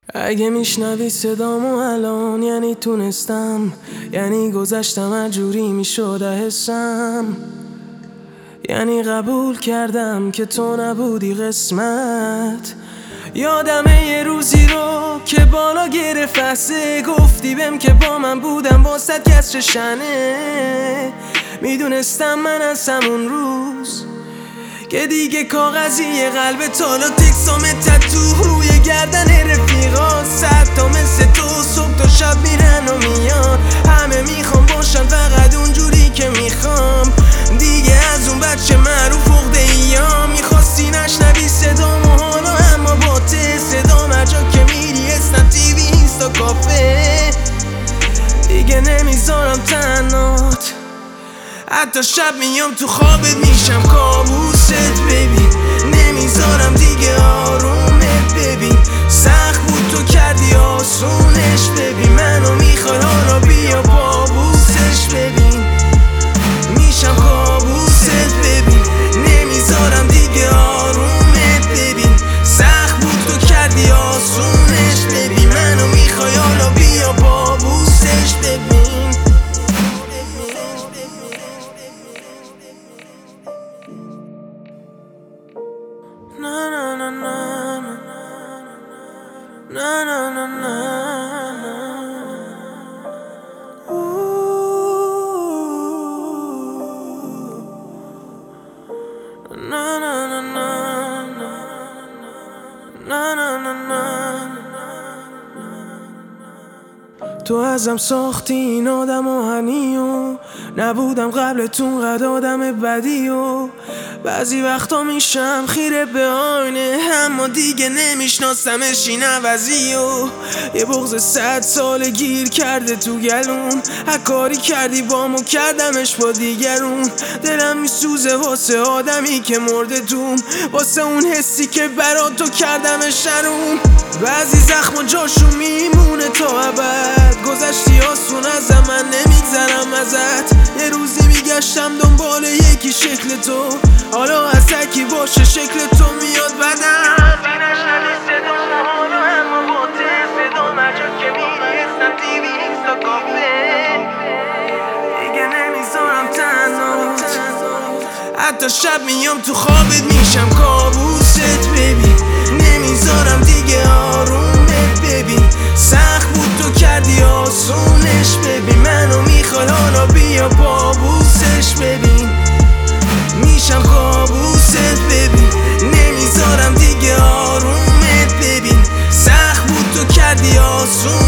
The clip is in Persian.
اگه میشنوی صدامو الان یعنی تونستم، یعنی گذشتم اجوری میشده حسم، یعنی قبول کردم که تو نبودی قسمت. یادمه یه روزی رو که بالا گرفت فسه، گفتی بهم که با من بودم واسه کسر شنه. میدونستم من از همون روز که دیگه کاغذی قلب تالا تکسام تتو روی گردن رفیقات، صد تا مثل تو صبح تا شب میرن و میان. همه میخوام باشن فقط اونجوری که میخوام، دیگه از اون بچه معروف عقده ایا. میخواستی نشنوی صدامو حالا اما با ته صدام هر جا که میری اسنپ تیوی اینستا کافه. دیگه نمیذارم تنهات، حتی شب میام تو خوابت میشم کابوست بیبی. نمیذارم دیگه آرومت ببین، سخت بود تو کردی آسونش ببین. منو میخوای حالا بیا بابوسش ببین، میشم کابوست ببین. نمیذارم دیگه آرومت ببین، سخت بود تو کردی آسونش ببین. منو میخوای حالا بیا بابوسش ببین. Na na na na na na na na. Na na na na na na na na. تو ازم ساختی این آدم آهنیو، نبودم قبلتون قد آدم بدیو. بعضی وقتا میشم خیره به آینه، اما دیگه نمیشناسمش این عوضیو. یه بغض 100 ساله گیر کرده تو گلوم، هر کاری کردی بامو کردمش با دیگرون. دلم میسوزه واسه آدمی که مرده دوم، واسه اون حسی که برا تو کردمش شروم. بعضی زخم و جاشو میمونه تا ابد، گذشتی آسون از من نمیگذرم ازت. یه روزی میگشتم دنبال یکی شکل تو، حالا از تکی باشه شکل تو میاد بدم. نشنوی صدامو حالا اما با ته صدام هر جا که میری اسنپ تیوی اینستا کافه. دیگه نمیذارم تنهات، حتی شب میام تو خوابت میشم کابوست ببین. نمیذارم دیگه آرومت ببین، سخت بود تو کردی آسونش ببین. منو میخوای حالا بیا بابوسش ببین، میشم کابوست ببین. نمیذارم دیگه آرومت ببین، سخت بود تو کردی آسون